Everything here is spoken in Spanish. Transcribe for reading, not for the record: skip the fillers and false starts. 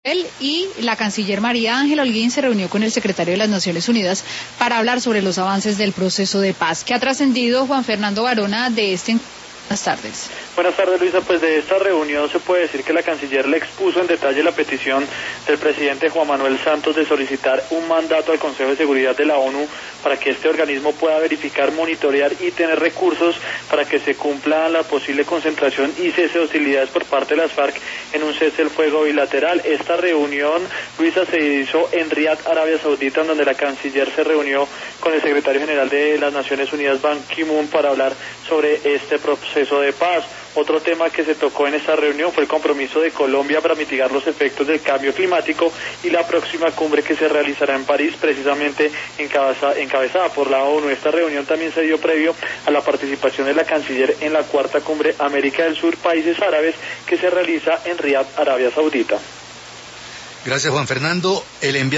Él y la canciller María Ángela Holguín se reunió con el secretario de las Naciones Unidas para hablar sobre los avances del proceso de paz. ¿Qué ha trascendido, Juan Fernando Varona, de este encuentro? Buenas tardes. Buenas tardes, Luisa. Pues de esta reunión se puede decir que la canciller le expuso en detalle la petición del presidente Juan Manuel Santos de solicitar un mandato al Consejo de Seguridad de la ONU para que este organismo pueda verificar, monitorear y tener recursos para que se cumpla la posible concentración y cese de hostilidades por parte de las FARC en un cese del fuego bilateral. Esta reunión, Luisa, se hizo en Riad, Arabia Saudita, en donde la canciller se reunió con el secretario general de las Naciones Unidas, Ban Ki-moon, para hablar sobre este proceso de paz. Otro tema que se tocó en esta reunión fue el compromiso de Colombia para mitigar los efectos del cambio climático y la próxima cumbre que se realizará en París, precisamente encabezada por la ONU. Esta reunión también se dio previo a la participación de la canciller en la cuarta cumbre América del Sur, Países Árabes, que se realiza en Riad, Arabia Saudita. Gracias, Juan Fernando.